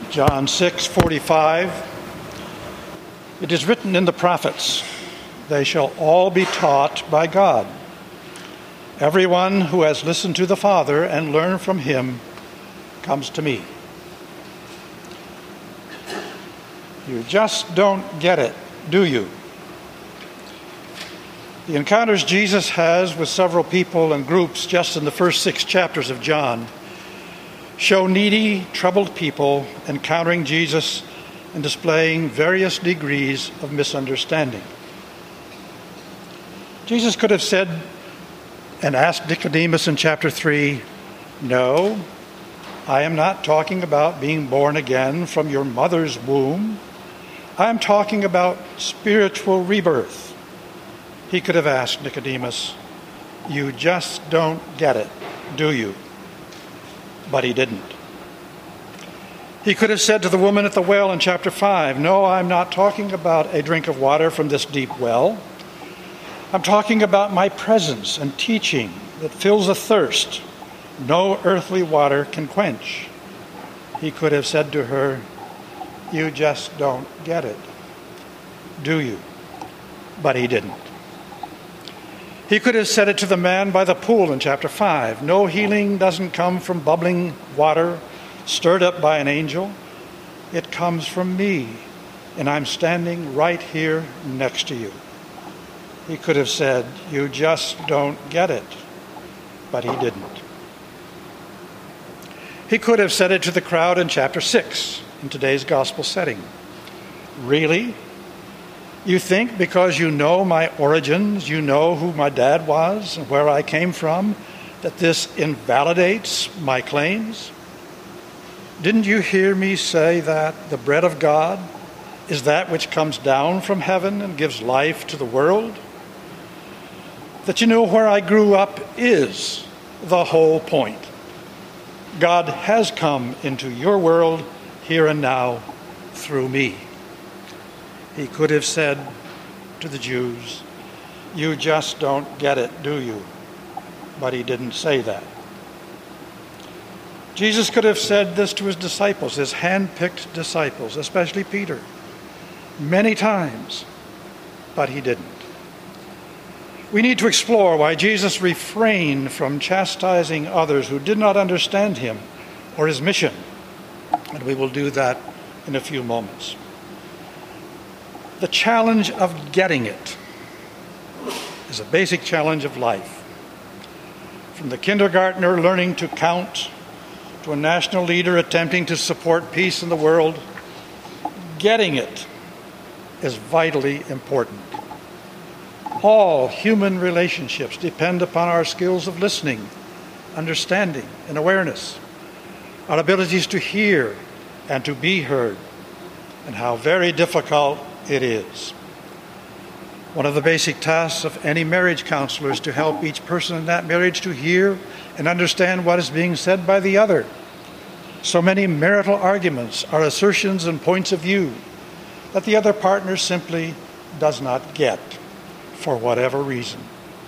John 6:45. It is written in the prophets, they shall all be taught by God. Everyone who has listened to the Father and learned from him comes to me. You just don't get it, do you? The encounters Jesus has with several people and groups just in the first 6 chapters of John show needy, troubled people encountering Jesus and displaying various degrees of misunderstanding. Jesus could have said and asked Nicodemus in chapter 3, "No, I am not talking about being born again from your mother's womb. I am talking about spiritual rebirth." He could have asked Nicodemus, "You just don't get it, do you?" But he didn't. He could have said to the woman at the well in chapter 5, "No, I'm not talking about a drink of water from this deep well. I'm talking about my presence and teaching that fills a thirst no earthly water can quench." He could have said to her, "You just don't get it, do you?" But he didn't. He could have said it to the man by the pool in chapter 5. "No healing doesn't come from bubbling water stirred up by an angel. It comes from me, and I'm standing right here next to you." He could have said, "You just don't get it," but he didn't. He could have said it to the crowd in chapter 6 in today's gospel setting. "Really? You think because you know my origins, you know who my dad was and where I came from, that this invalidates my claims? Didn't you hear me say that the bread of God is that which comes down from heaven and gives life to the world? That you know where I grew up is the whole point. God has come into your world here and now through me." He could have said to the Jews, "You just don't get it, do you?" But he didn't say that. Jesus could have said this to his disciples, his hand-picked disciples, especially Peter, many times, but he didn't. We need to explore why Jesus refrained from chastising others who did not understand him or his mission, and we will do that in a few moments. The challenge of getting it is a basic challenge of life. From the kindergartner learning to count to a national leader attempting to support peace in the world, getting it is vitally important. All human relationships depend upon our skills of listening, understanding, and awareness, our abilities to hear and to be heard, and how very difficult it is. One of the basic tasks of any marriage counselor is to help each person in that marriage to hear and understand what is being said by the other. So many marital arguments are assertions and points of view that the other partner simply does not get for whatever reason.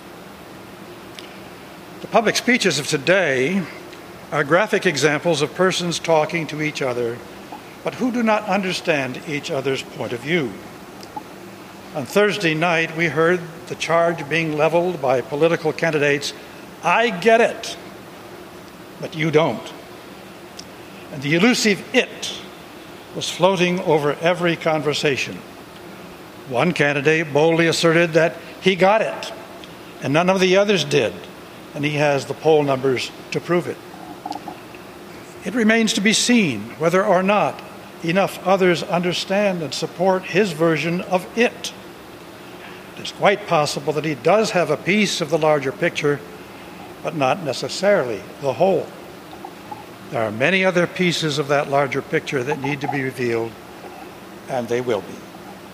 The public speeches of today are graphic examples of persons talking to each other, but who do not understand each other's point of view. On Thursday night, we heard the charge being leveled by political candidates, "I get it, but you don't." And the elusive "it" was floating over every conversation. One candidate boldly asserted that he got it, and none of the others did, and he has the poll numbers to prove it. It remains to be seen whether or not enough others understand and support his version of it. It's quite possible that he does have a piece of the larger picture, but not necessarily the whole. There are many other pieces of that larger picture that need to be revealed, and they will be.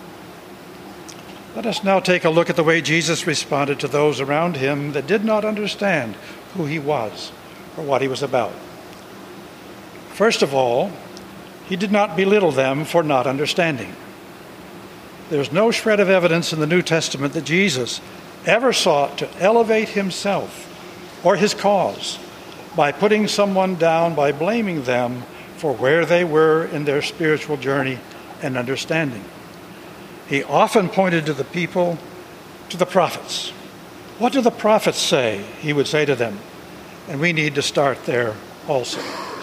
Let us now take a look at the way Jesus responded to those around him that did not understand who he was or what he was about. First of all, he did not belittle them for not understanding. There's no shred of evidence in the New Testament that Jesus ever sought to elevate himself or his cause by putting someone down, by blaming them for where they were in their spiritual journey and understanding. He often pointed to the people, to the prophets. What do the prophets say? He would say to them. And we need to start there also.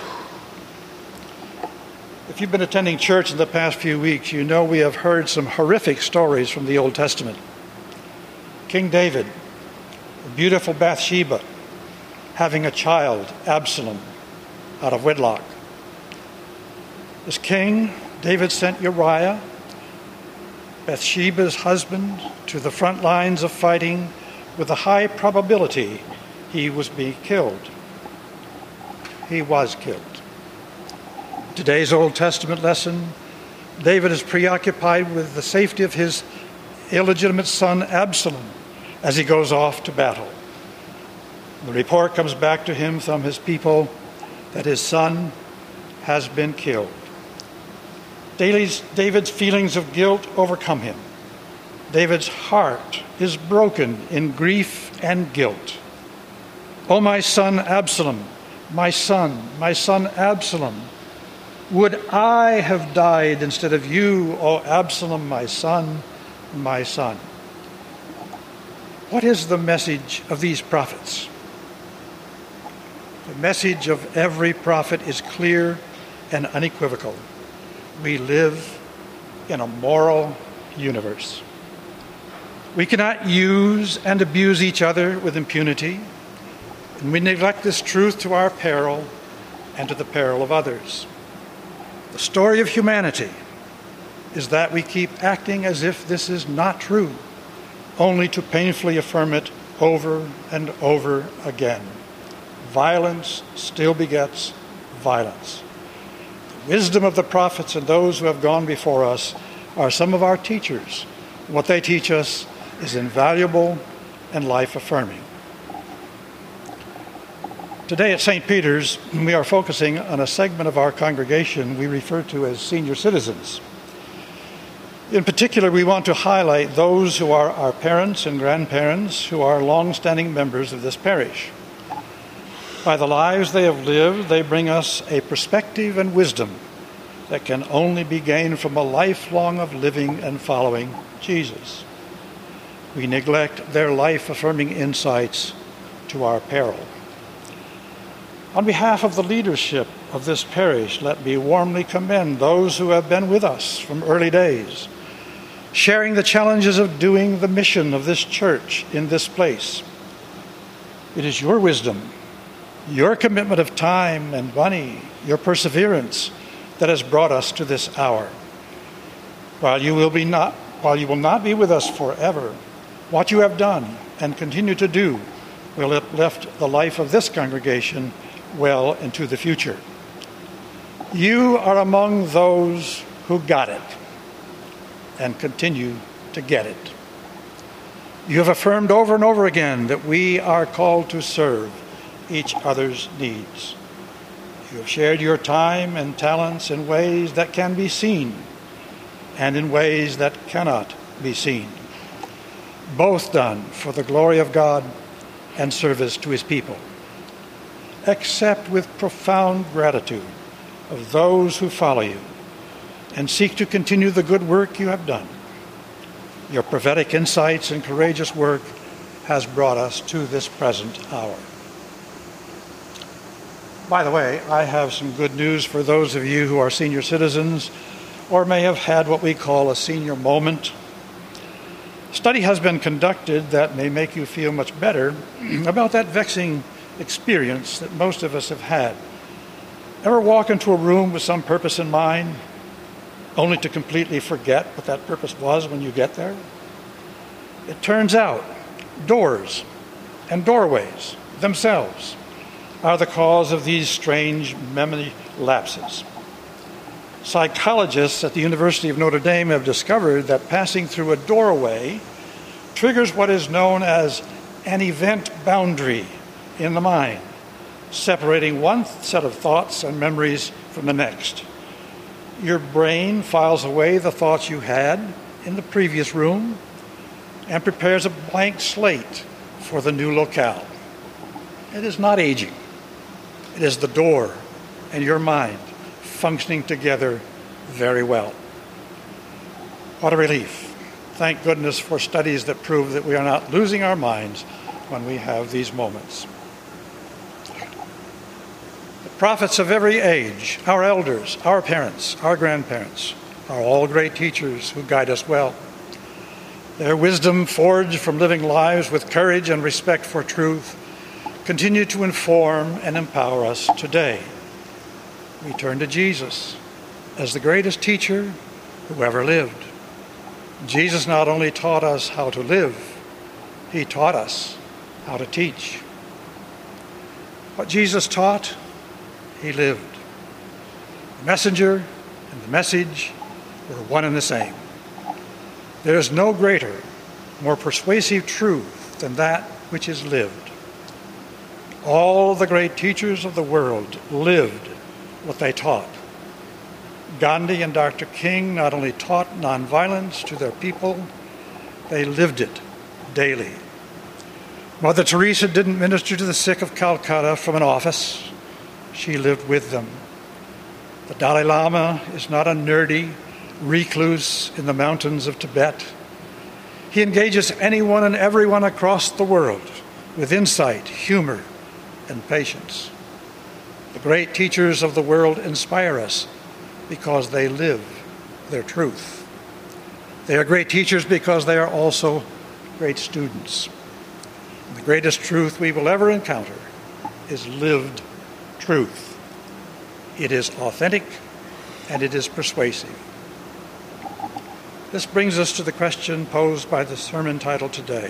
If you've been attending church in the past few weeks, you know we have heard some horrific stories from the Old Testament. King David, the beautiful Bathsheba, having a child, Absalom, out of wedlock. As king, David sent Uriah, Bathsheba's husband, to the front lines of fighting with a high probability he was being killed. He was killed. Today's Old Testament lesson, David is preoccupied with the safety of his illegitimate son Absalom as he goes off to battle. The report comes back to him from his people that his son has been killed. David's feelings of guilt overcome him. David's heart is broken in grief and guilt. "Oh, my son Absalom, my son Absalom, would I have died instead of you, O Absalom, my son, my son." What is the message of these prophets? The message of every prophet is clear and unequivocal. We live in a moral universe. We cannot use and abuse each other with impunity, and we neglect this truth to our peril and to the peril of others. The story of humanity is that we keep acting as if this is not true, only to painfully affirm it over and over again. Violence still begets violence. The wisdom of the prophets and those who have gone before us are some of our teachers. What they teach us is invaluable and life-affirming. Today at St. Peter's, we are focusing on a segment of our congregation we refer to as senior citizens. In particular, we want to highlight those who are our parents and grandparents who are long-standing members of this parish. By the lives they have lived, they bring us a perspective and wisdom that can only be gained from a lifelong of living and following Jesus. We neglect their life-affirming insights to our peril. On behalf of the leadership of this parish, let me warmly commend those who have been with us from early days, sharing the challenges of doing the mission of this church in this place. It is your wisdom, your commitment of time and money, your perseverance that has brought us to this hour. While you will not be with us forever, what you have done and continue to do will uplift the life of this congregation well into the future. You are among those who got it and continue to get it. You have affirmed over and over again that we are called to serve each other's needs. You have shared your time and talents in ways that can be seen and in ways that cannot be seen, both done for the glory of God and service to his people. Accept with profound gratitude of those who follow you and seek to continue the good work you have done. Your prophetic insights and courageous work has brought us to this present hour. By the way, I have some good news for those of you who are senior citizens or may have had what we call a senior moment. Study has been conducted that may make you feel much better about that vexing experience that most of us have had. Ever walk into a room with some purpose in mind, only to completely forget what that purpose was when you get there? It turns out doors and doorways themselves are the cause of these strange memory lapses. Psychologists at the University of Notre Dame have discovered that passing through a doorway triggers what is known as an event boundary in the mind, separating one set of thoughts and memories from the next. Your brain files away the thoughts you had in the previous room and prepares a blank slate for the new locale. It is not aging. It is the door and your mind functioning together very well. What a relief. Thank goodness for studies that prove that we are not losing our minds when we have these moments. The prophets of every age, our elders, our parents, our grandparents, are all great teachers who guide us well. Their wisdom, forged from living lives with courage and respect for truth, continue to inform and empower us today. We turn to Jesus as the greatest teacher who ever lived. Jesus not only taught us how to live, he taught us how to teach. What Jesus taught, he lived. The messenger and the message were one and the same. There is no greater, more persuasive truth than that which is lived. All the great teachers of the world lived what they taught. Gandhi and Dr. King not only taught nonviolence to their people, they lived it daily. Mother Teresa didn't minister to the sick of Calcutta from an office. She lived with them. The Dalai Lama is not a nerdy recluse in the mountains of Tibet. He engages anyone and everyone across the world with insight, humor, and patience. The great teachers of the world inspire us because they live their truth. They are great teachers because they are also great students. The greatest truth we will ever encounter is lived truth. It is authentic and it is persuasive. This brings us to the question posed by the sermon title today.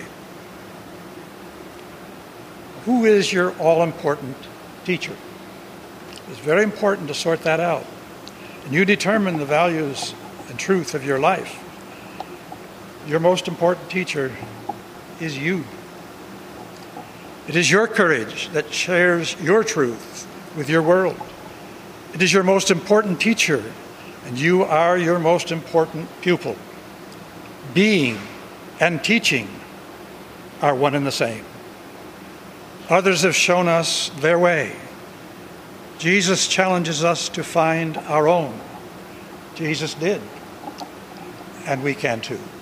Who is your all-important teacher? It's very important to sort that out. And you determine the values and truth of your life. Your most important teacher is you. It is your courage that shares your truth with your world. It is your most important teacher, and you are your most important pupil. Being and teaching are one and the same. Others have shown us their way. Jesus challenges us to find our own. Jesus did, and we can too.